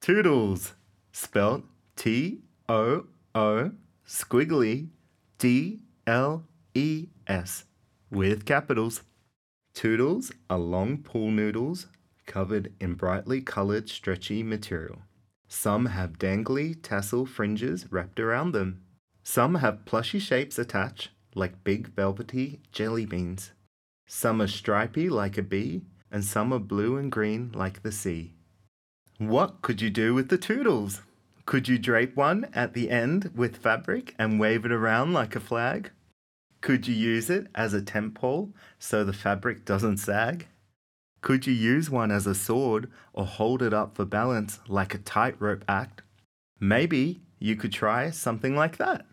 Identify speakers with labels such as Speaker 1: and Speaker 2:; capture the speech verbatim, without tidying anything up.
Speaker 1: Toodles, spelt T O O squiggly D L E S with capitals. Toodles are long pool noodles covered in brightly colored stretchy material. Some have dangly tassel fringes wrapped around them. Some have plushy shapes attached like big velvety jelly beans. Some are stripy like a bee, and some are blue and green like the sea. What could you do with the Toodles? Could you drape one at the end with fabric and wave it around like a flag? Could you use it as a tent pole so the fabric doesn't sag? Could you use one as a sword or hold it up for balance like a tightrope act? Maybe you could try something like that.